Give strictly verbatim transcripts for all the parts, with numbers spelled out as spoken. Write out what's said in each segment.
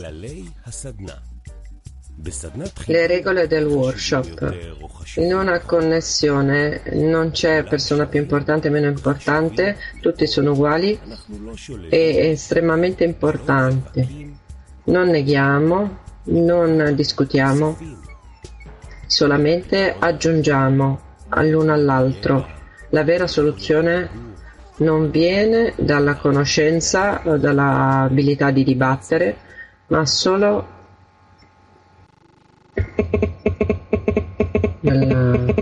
Le regole del workshop. In una connessione non c'è persona più importante o meno importante, tutti sono uguali e estremamente importanti. Non neghiamo, non discutiamo, solamente aggiungiamo all'uno all'altro. La vera soluzione non viene dalla conoscenza o dall'abilità di dibattere, ma solo dalla...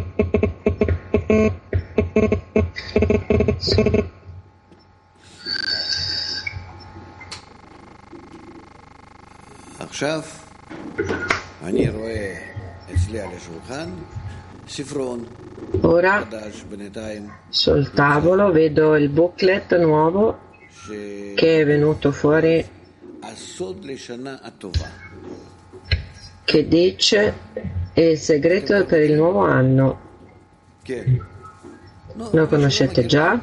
עכשיו אני רואה אצלי על השולחן ספרון. Ora sul tavolo vedo il booklet nuovo che è venuto fuori, che dice il segreto per il nuovo anno. Lo conoscete già?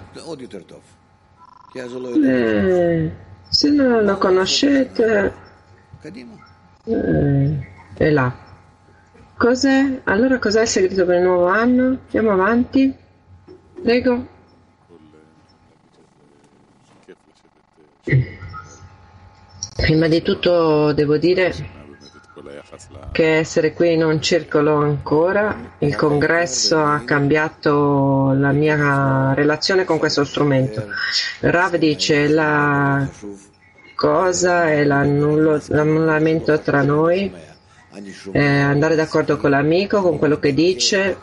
Eh, se non lo conoscete, eh, è là. Cos'è? Allora cos'è il segreto per il nuovo anno? Andiamo avanti. Prego. Prima di tutto devo dire che essere qui in un circolo ancora, il congresso ha cambiato la mia relazione con questo strumento. Rav dice la cosa è l'annullamento tra noi. Eh, andare d'accordo con l'amico, con quello che dice.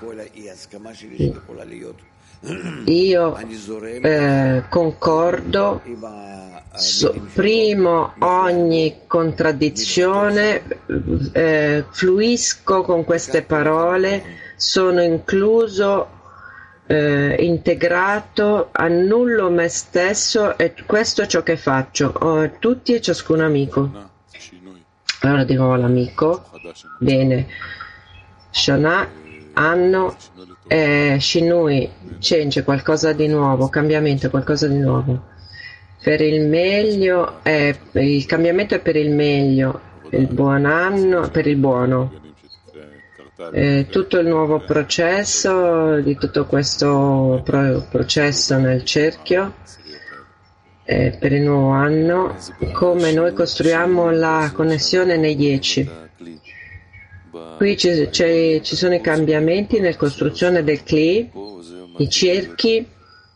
Io eh, concordo, sopprimo ogni contraddizione, eh, fluisco con queste parole, sono incluso, eh, integrato, annullo me stesso e questo è ciò che faccio. Ho tutti e ciascun amico. Allora dico all'amico, bene, Shana, anno, eh, Shinui, change, qualcosa di nuovo, cambiamento, qualcosa di nuovo. Per il meglio, è, il cambiamento è per il meglio, il buon anno, per il buono. Eh, tutto il nuovo processo, di tutto questo pro- processo nel cerchio. Eh, per il nuovo anno, come noi costruiamo la connessione nei dieci. Qui ci, ci sono i cambiamenti nella costruzione del Kli, i cerchi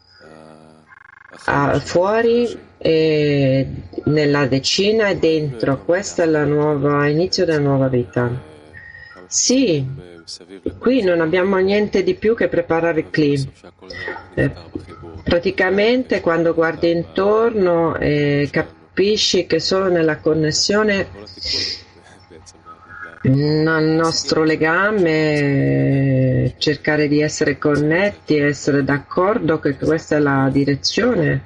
a, fuori e nella decina e dentro. Questo è la nuova, inizio della nuova vita. Sì, qui non abbiamo niente di più che preparare il Kli. Eh, Praticamente quando guardi intorno e capisci che solo nella connessione nel nostro legame, cercare di essere connetti, essere d'accordo che questa è la direzione,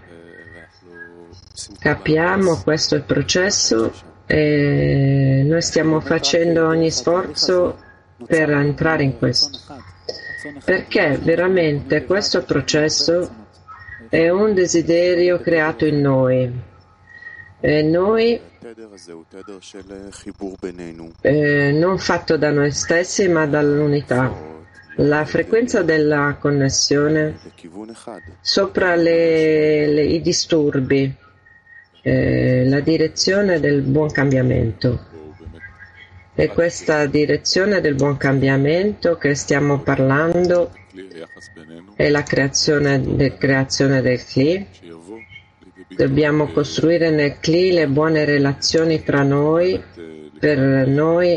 capiamo questo è il processo e noi stiamo facendo ogni sforzo per entrare in questo, perché veramente questo processo è un desiderio creato in noi e noi eh, non fatto da noi stessi ma dall'unità. La frequenza della connessione sopra le, le, i disturbi, eh, la direzione del buon cambiamento. E questa direzione del buon cambiamento che stiamo parlando è la creazione, de, creazione del Kli. Dobbiamo costruire nel Kli le buone relazioni tra noi, per noi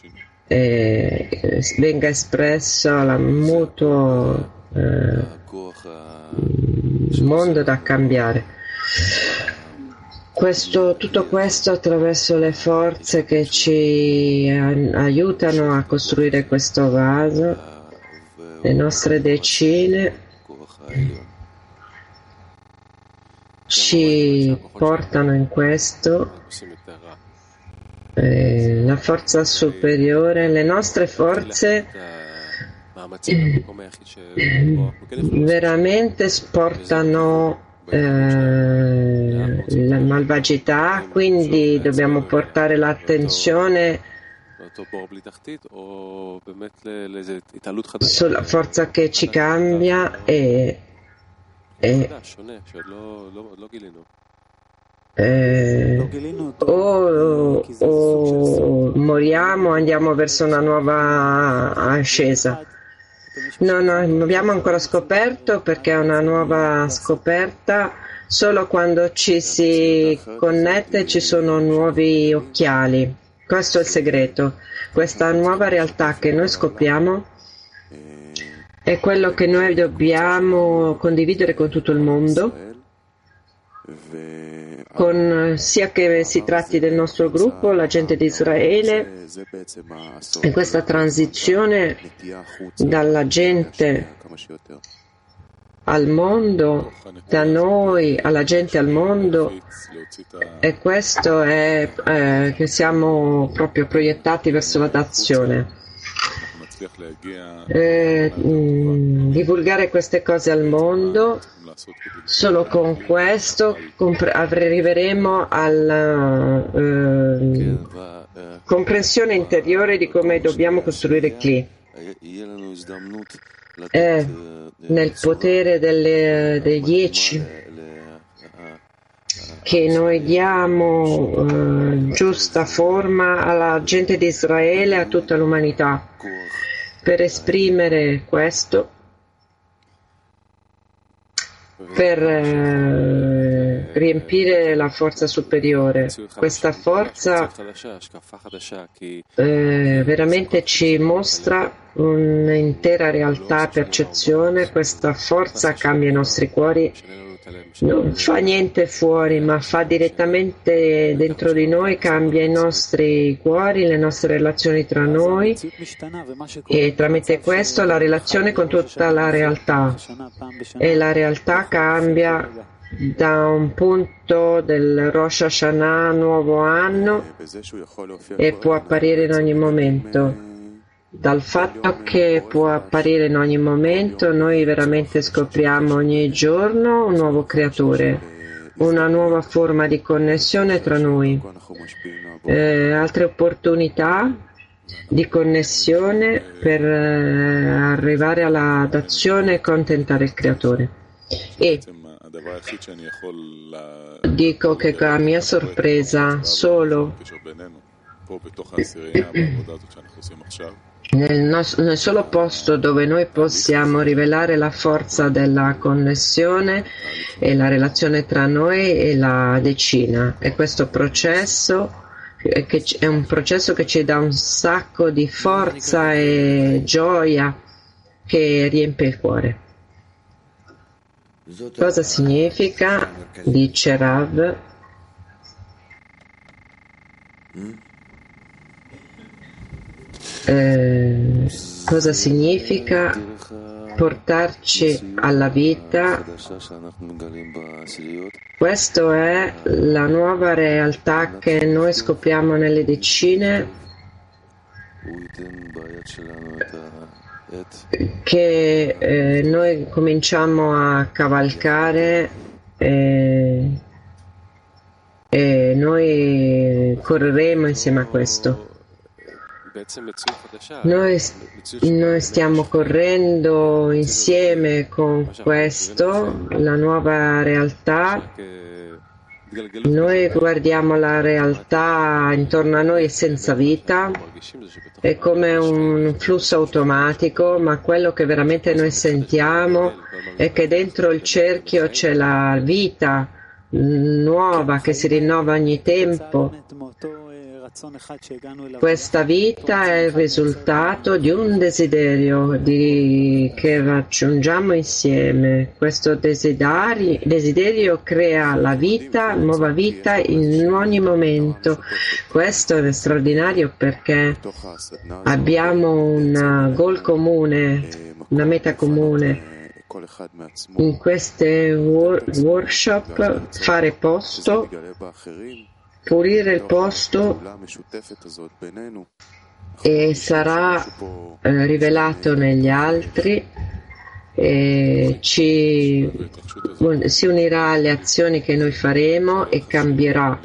eh, venga espresso il mutuo eh, mondo da cambiare. Questo, tutto questo attraverso le forze che ci aiutano a costruire questo vaso, le nostre decine ci portano in questo, eh, la forza superiore, le nostre forze eh, veramente sportano eh, la malvagità, quindi dobbiamo portare l'attenzione sulla forza che ci cambia e, e eh, o, o moriamo o andiamo verso una nuova ascesa. No, no, non abbiamo ancora scoperto, perché è una nuova scoperta. Solo quando ci si connette ci sono nuovi occhiali. Questo è il segreto. Questa nuova realtà che noi scopriamo è quello che noi dobbiamo condividere con tutto il mondo, con, sia che si tratti del nostro gruppo, la gente di Israele, e questa transizione dalla gente al mondo, da noi alla gente al mondo, e questo è eh, che siamo proprio proiettati verso la dazione. Eh, mh, divulgare queste cose al mondo, solo con questo compre- arriveremo alla eh, comprensione interiore di come dobbiamo costruire il Kli. È nel potere delle, dei dieci che noi diamo eh, giusta forma alla gente di Israele e a tutta l'umanità. Per esprimere questo, per eh, riempire la forza superiore. Questa forza eh, veramente ci mostra un'intera realtà, percezione. Questa forza cambia i nostri cuori, non fa niente fuori, ma fa direttamente dentro di noi, cambia i nostri cuori, le nostre relazioni tra noi, e tramite questo la relazione con tutta la realtà, e la realtà cambia da un punto del Rosh Hashanah, nuovo anno, e può apparire in ogni momento. Dal fatto che può apparire in ogni momento, noi veramente scopriamo ogni giorno un nuovo creatore, una nuova forma di connessione tra noi, eh, altre opportunità di connessione per eh, arrivare alla dazione e contentare il creatore. E dico che a mia sorpresa, solo Nel, nos- nel solo posto dove noi possiamo rivelare la forza della connessione e la relazione tra noi e la decina, e questo processo eh, che c- è un processo che ci dà un sacco di forza e gioia che riempie il cuore. Cosa significa? Dice Rav. Eh, cosa significa portarci alla vita? Questa è la nuova realtà che noi scopriamo nelle decine, che eh, noi cominciamo a cavalcare, e, e noi correremo insieme a questo. Noi, noi stiamo correndo insieme con questo, la nuova realtà. Noi guardiamo la realtà intorno a noi senza vita, è come un flusso automatico, ma quello che veramente noi sentiamo è che dentro il cerchio c'è la vita nuova che si rinnova ogni tempo. Questa vita è il risultato di un desiderio di, che raggiungiamo insieme. Questo desiderio, desiderio crea la vita, nuova vita in ogni momento. Questo è straordinario perché abbiamo un goal comune, una meta comune. In queste wor- workshop fare posto, pulire il posto, e sarà eh, rivelato negli altri, e ci, si unirà alle azioni che noi faremo e cambierà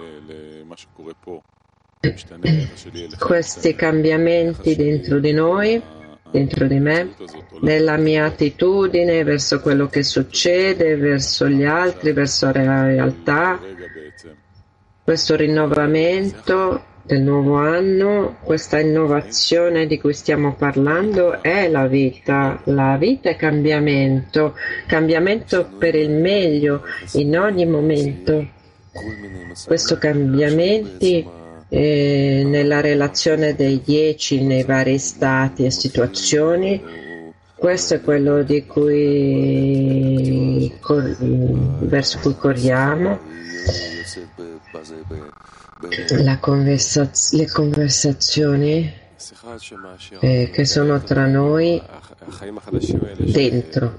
questi cambiamenti dentro di noi, dentro di me, nella mia attitudine verso quello che succede, verso gli altri, verso la realtà. Questo rinnovamento del nuovo anno, questa innovazione di cui stiamo parlando è la vita. La vita è cambiamento, cambiamento per il meglio in ogni momento. Questo cambiamenti eh, nella relazione dei dieci nei vari stati e situazioni, questo è quello di cui cor- verso cui corriamo. La conversaz- le conversazioni eh, che sono tra noi dentro.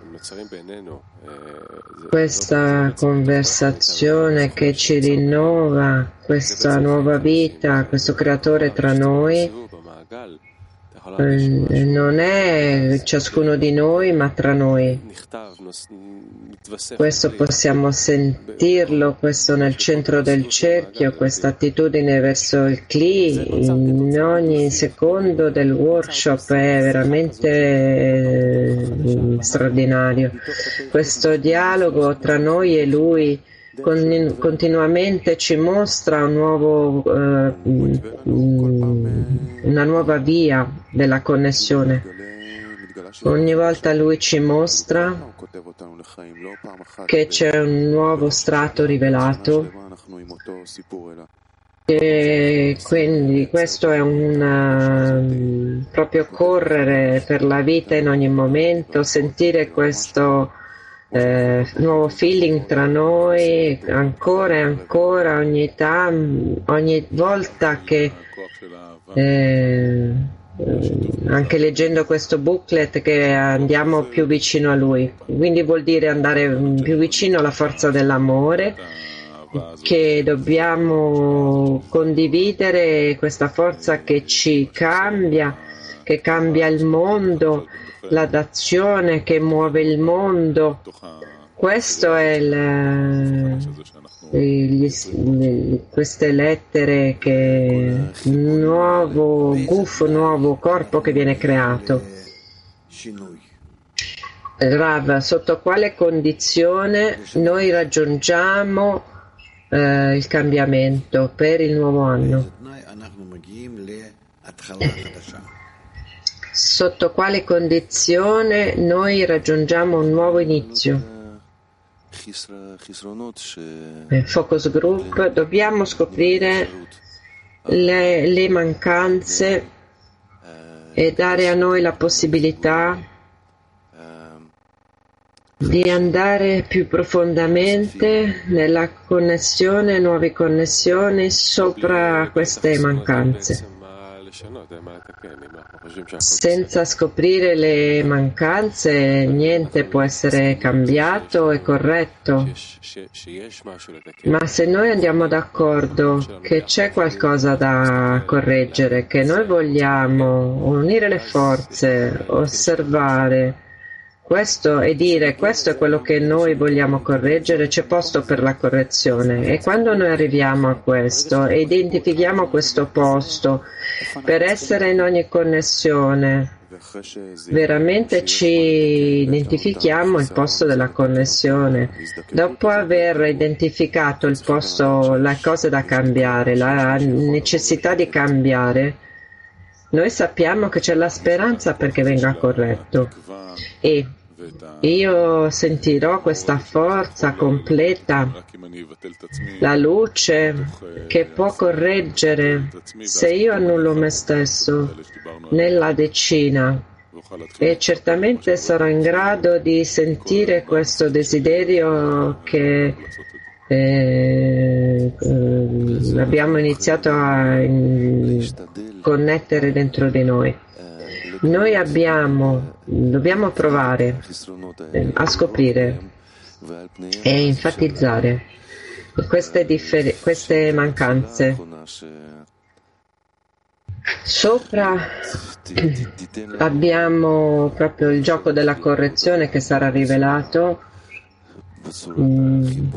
Questa conversazione che ci rinnova, questa nuova vita, questo creatore tra noi, eh, non è ciascuno di noi, ma tra noi. Questo possiamo sentirlo, questo nel centro del cerchio, questa attitudine verso il Kli in ogni secondo del workshop è veramente eh, straordinario. Questo dialogo tra noi e lui con, continuamente ci mostra un nuovo, eh, una nuova via della connessione. Ogni volta lui ci mostra che c'è un nuovo strato rivelato e quindi questo è un uh, proprio correre per la vita in ogni momento, sentire questo uh, nuovo feeling tra noi ancora e ancora ogni, tam, ogni volta che eh, anche leggendo questo booklet che andiamo più vicino a lui, quindi vuol dire andare più vicino alla forza dell'amore, che dobbiamo condividere questa forza che ci cambia, che cambia il mondo, l'azione che muove il mondo. Questo è il, gli, queste lettere che nuovo gufo, nuovo corpo che viene creato. Rav, sotto quale condizione noi raggiungiamo eh, il cambiamento per il nuovo anno? Sotto quale condizione noi raggiungiamo un nuovo inizio? Nel focus group dobbiamo scoprire le, le mancanze e dare a noi la possibilità di andare più profondamente nella connessione, nuove connessioni sopra queste mancanze. Senza scoprire le mancanze niente può essere cambiato e corretto, ma se noi andiamo d'accordo che c'è qualcosa da correggere, che noi vogliamo unire le forze, osservare questo e dire questo è quello che noi vogliamo correggere, c'è posto per la correzione, e quando noi arriviamo a questo e identifichiamo questo posto per essere in ogni connessione, veramente ci identifichiamo il posto della connessione. Dopo aver identificato il posto, le cose da cambiare, la necessità di cambiare, noi sappiamo che c'è la speranza perché venga corretto, e io sentirò questa forza completa, la luce che può correggere se io annullo me stesso nella decina, e certamente sarò in grado di sentire questo desiderio che eh, eh, abbiamo iniziato a in, connettere dentro di noi. Noi abbiamo, dobbiamo provare a scoprire e enfatizzare queste, differ- queste mancanze Sopra abbiamo proprio il gioco della correzione che sarà rivelato mm,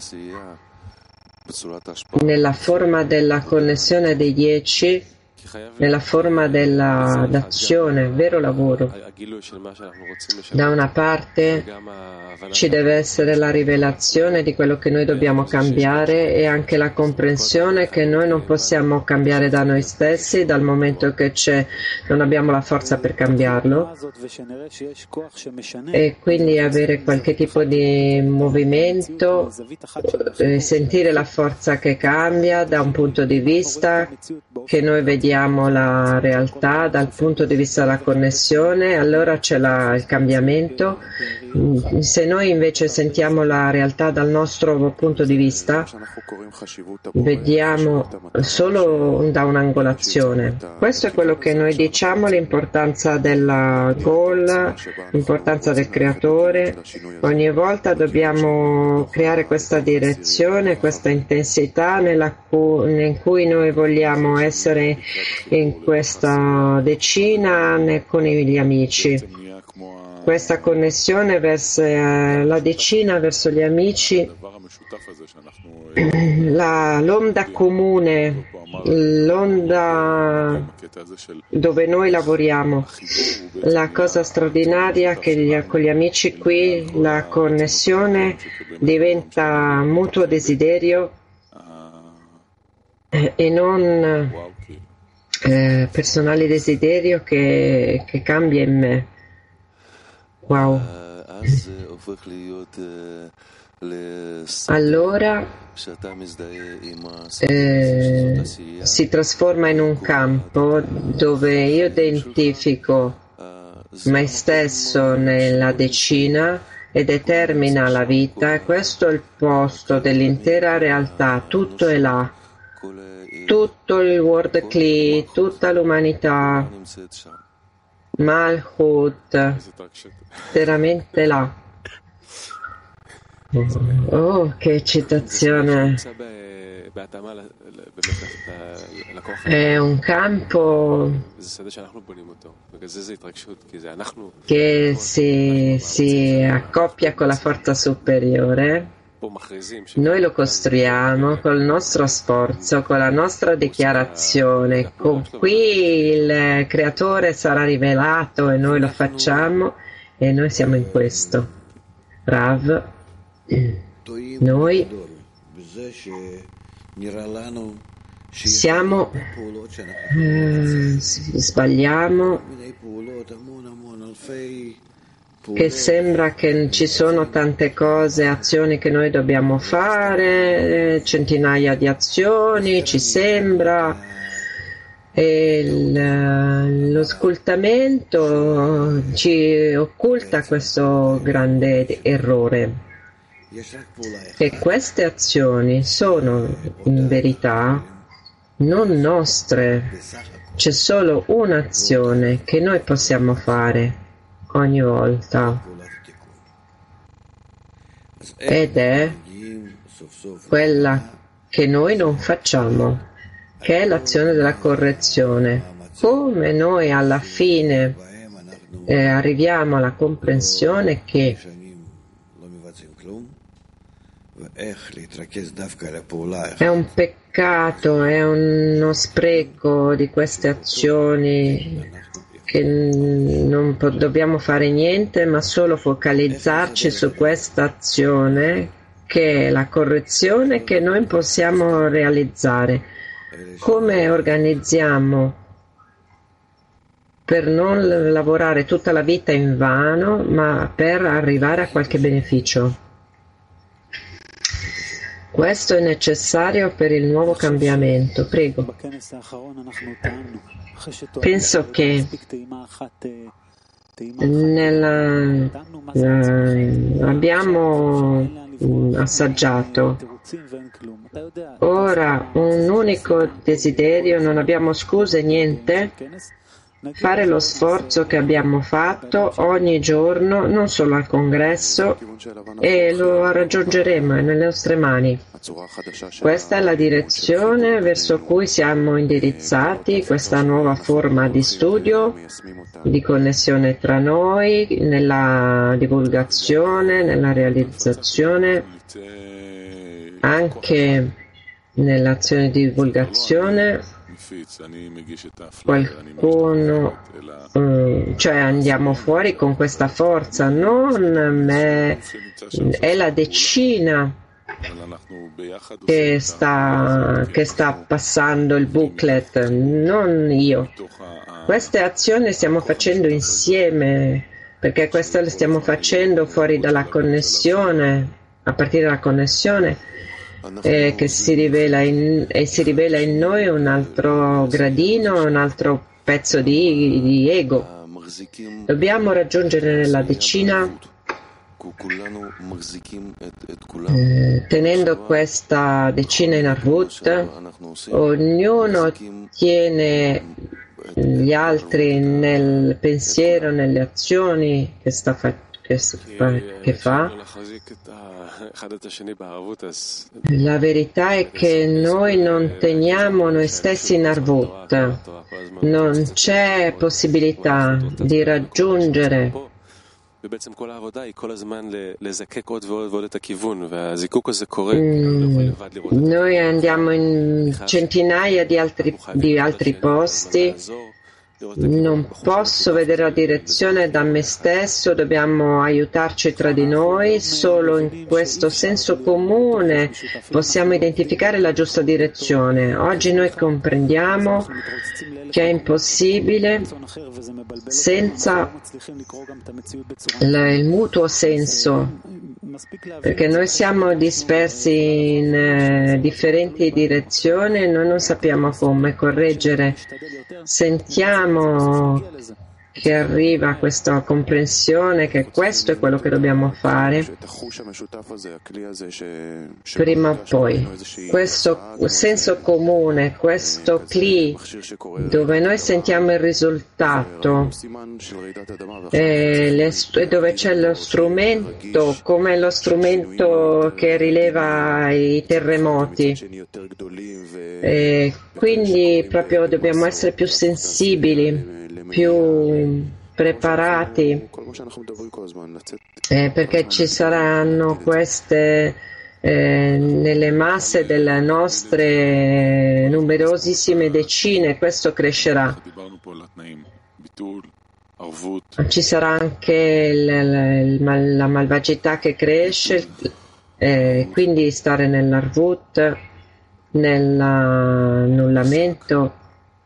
nella forma della connessione dei dieci, nella forma della, d'azione, vero lavoro. Da una parte ci deve essere la rivelazione di quello che noi dobbiamo cambiare e anche la comprensione che noi non possiamo cambiare da noi stessi dal momento che c'è, non abbiamo la forza per cambiarlo, e quindi avere qualche tipo di movimento, eh, sentire la forza che cambia da un punto di vista che noi vediamo la realtà dal punto di vista della connessione, allora c'è la, il cambiamento. Se noi invece sentiamo la realtà dal nostro punto di vista, vediamo solo da un'angolazione. Questo è quello che noi diciamo, l'importanza della goal, l'importanza del creatore. Ogni volta dobbiamo creare questa direzione, questa intensità nella cu- in cui noi vogliamo essere in questa decina con gli amici. Questa connessione verso eh, la decina, verso gli amici, la, l'onda comune, l'onda dove noi lavoriamo. La cosa straordinaria che gli, con gli amici qui la connessione diventa mutuo desiderio eh, e non eh, personale desiderio che, che cambia in me. Wow. Allora eh, si trasforma in un campo dove io identifico me stesso nella decina e determina la vita, e questo è il posto dell'intera realtà, tutto è là, tutto il World Kli, tutta l'umanità, Malchut, veramente là. Oh, che eccitazione! È un campo che si, si accoppia con la forza superiore. Noi lo costruiamo col nostro sforzo, con la nostra dichiarazione. Con qui il creatore sarà rivelato e noi lo facciamo, e noi siamo in questo. Rav, noi siamo, eh, sbagliamo, che sembra che ci sono tante cose, azioni che noi dobbiamo fare, centinaia di azioni, ci sembra, e il, lo scultamento ci occulta questo grande errore, che queste azioni sono in verità non nostre, c'è solo un'azione che noi possiamo fare ogni volta, ed è quella che noi non facciamo, che è l'azione della correzione. Come noi alla fine eh, arriviamo alla comprensione che è un peccato, è uno spreco di queste azioni, che non po- dobbiamo fare niente ma solo focalizzarci su questa azione che è la correzione che noi possiamo realizzare. Come organizziamo per non lavorare tutta la vita in vano, ma per arrivare a qualche beneficio? Questo è necessario per il nuovo cambiamento. Prego. Penso che nella, eh, abbiamo assaggiato ora un unico desiderio, non abbiamo scuse, niente, fare lo sforzo che abbiamo fatto ogni giorno, non solo al congresso, e lo raggiungeremo, è nelle nostre mani. Questa è la direzione verso cui siamo indirizzati, questa nuova forma di studio, di connessione tra noi, nella divulgazione, nella realizzazione, anche nell'azione di divulgazione. Qualcuno, um, cioè andiamo fuori con questa forza, non me, è la decina che sta, che sta passando il booklet, non io. Queste azioni le stiamo facendo insieme, perché queste le stiamo facendo fuori dalla connessione, a partire dalla connessione. Eh, che si rivela in, e si rivela in noi un altro gradino, un altro pezzo di, di ego. Dobbiamo raggiungere nella decina, eh, tenendo questa decina in Arvut, ognuno tiene gli altri nel pensiero, nelle azioni che sta facendo. Che fa. La verità è che noi non teniamo noi stessi in Arvut, non c'è possibilità di raggiungere. Mm, noi andiamo in centinaia di altri, di altri posti. Non posso vedere la direzione da me stesso, dobbiamo aiutarci tra di noi, solo in questo senso comune possiamo identificare la giusta direzione. Oggi noi comprendiamo che è impossibile senza il mutuo senso, perché noi siamo dispersi in eh, differenti direzioni e noi non sappiamo come correggere. Sentiamo che arriva questa comprensione che questo è quello che dobbiamo fare prima o poi. Questo senso comune, questo cli dove noi sentiamo il risultato e, le, e dove c'è lo strumento come lo strumento che rileva i terremoti, e quindi proprio dobbiamo essere più sensibili, più preparati, eh, perché ci saranno queste eh, nelle masse delle nostre numerosissime decine, questo crescerà. Ci sarà anche il, il, la malvagità che cresce, eh, quindi stare nell'arvut, nell'annullamento,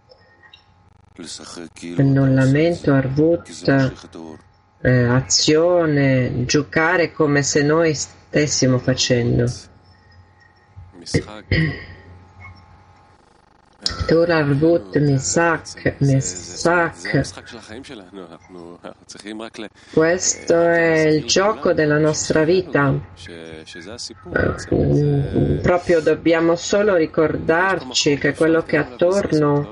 annullamento, arvut, eh, azione, giocare come se noi stessimo facendo. Tura arvut, misak, misak. Questo è il gioco della nostra vita. Eh, proprio dobbiamo solo ricordarci che quello che è attorno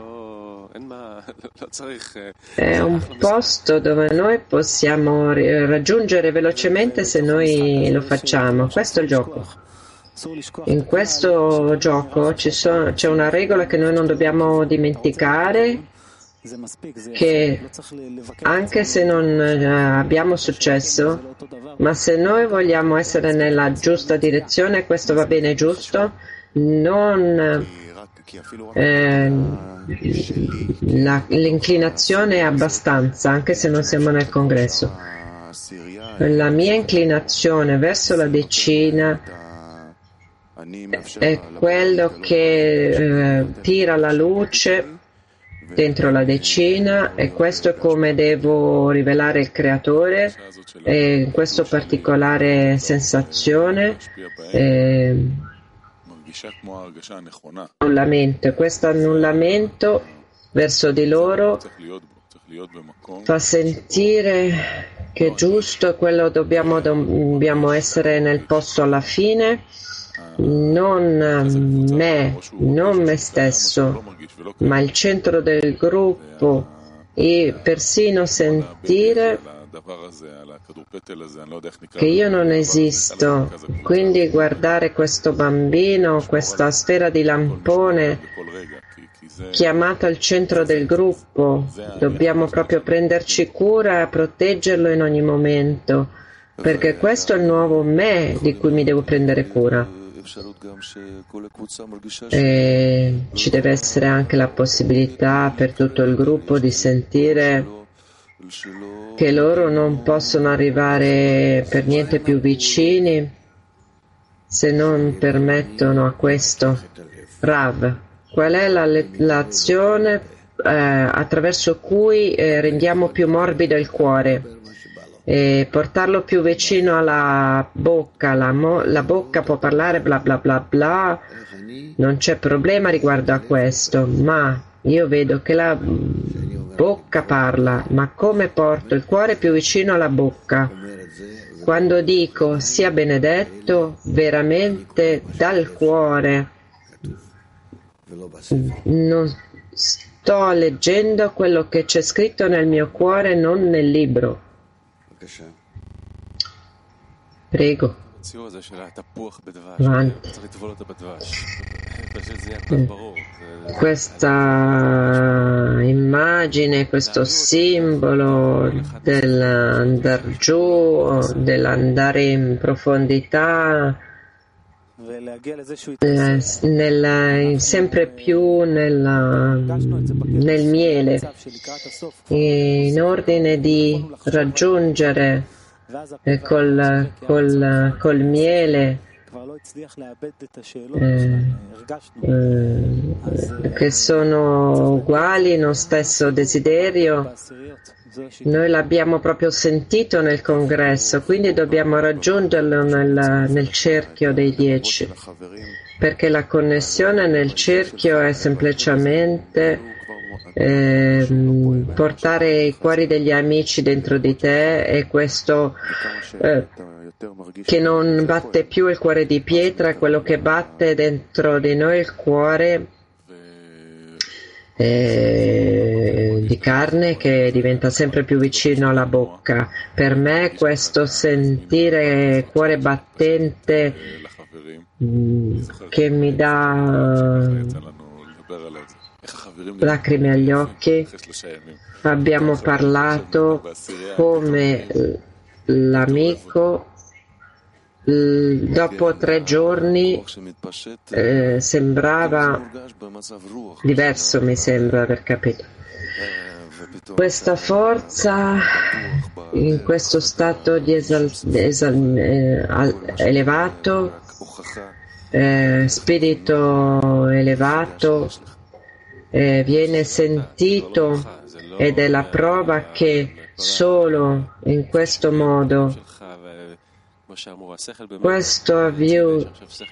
è un posto dove noi possiamo raggiungere velocemente se noi lo facciamo. Questo è il gioco. In questo gioco ci sono, c'è una regola che noi non dobbiamo dimenticare, che anche se non abbiamo successo, ma se noi vogliamo essere nella giusta direzione, questo va bene, giusto, non eh, la, l'inclinazione è abbastanza, anche se non siamo nel congresso. La mia inclinazione verso la decina è quello che eh, tira la luce dentro la decina, e questo è come devo rivelare il creatore, e in questa particolare sensazione eh, annullamento, e questo annullamento verso di loro fa sentire che è giusto, quello dobbiamo, dobbiamo essere nel posto alla fine, non me, non me stesso, ma il centro del gruppo e persino sentire che io non esisto. Quindi guardare questo bambino, questa sfera di lampone chiamato al centro del gruppo, dobbiamo proprio prenderci cura e proteggerlo in ogni momento, perché questo è il nuovo me di cui mi devo prendere cura. E ci deve essere anche la possibilità per tutto il gruppo di sentire che loro non possono arrivare per niente più vicini se non permettono a questo. Rav, qual è la, l'azione eh, attraverso cui eh, rendiamo più morbido il cuore? E portarlo più vicino alla bocca, la, mo- la bocca può parlare bla bla bla bla, non c'è problema riguardo a questo, ma io vedo che la bocca parla, ma come porto il cuore più vicino alla bocca? Quando dico sia benedetto, veramente dal cuore, non sto leggendo quello che c'è scritto nel mio cuore, non nel libro. Prego. Avanti. Questa immagine, questo simbolo dell'andare giù, dell'andare in profondità, eh, nel, sempre più nella, nel miele, in ordine di raggiungere eh, col, col, col miele eh, eh, che sono uguali in uno stesso desiderio. Noi l'abbiamo proprio sentito nel congresso, quindi dobbiamo raggiungerlo nel, nel cerchio dei dieci, perché la connessione nel cerchio è semplicemente eh, portare i cuori degli amici dentro di te, e questo eh, che non batte più il cuore di pietra, quello che batte dentro di noi il cuore Eh, di carne, che diventa sempre più vicino alla bocca. Per me questo sentire cuore battente mh, che mi dà lacrime agli occhi. Abbiamo parlato come l'amico dopo tre giorni eh, sembrava diverso, mi sembra aver capito. Questa forza in questo stato di esal, esal, eh, elevato, eh, spirito elevato, eh, viene sentito, ed è la prova che solo in questo modo questo avvio,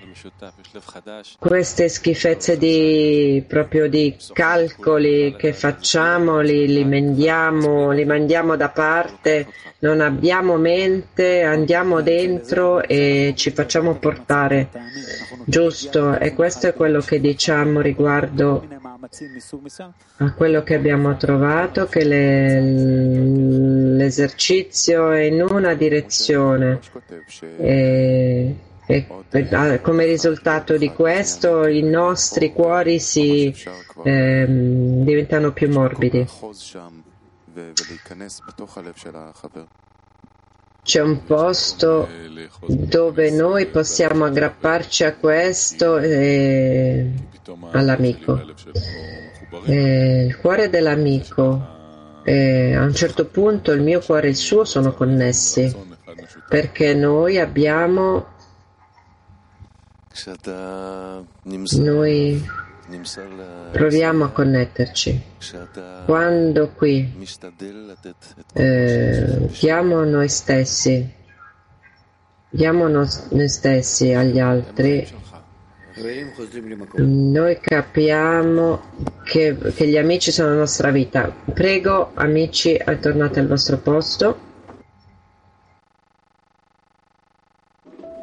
queste schifezze di proprio di calcoli che facciamo, li, li mandiamo, li mandiamo da parte, non abbiamo mente, andiamo dentro e ci facciamo portare. Giusto, e questo è quello che diciamo riguardo a quello che abbiamo trovato, che le, l'esercizio è in una direzione e, e come risultato di questo i nostri cuori si eh, diventano più morbidi. C'è un posto dove noi possiamo aggrapparci a questo e all'amico. E il cuore dell'amico, e a un certo punto il mio cuore e il suo sono connessi, perché noi abbiamo noi proviamo a connetterci. Quando qui eh, diamo noi stessi, diamo noi stessi agli altri, noi capiamo che, che gli amici sono la nostra vita. Prego, amici, tornate al vostro posto.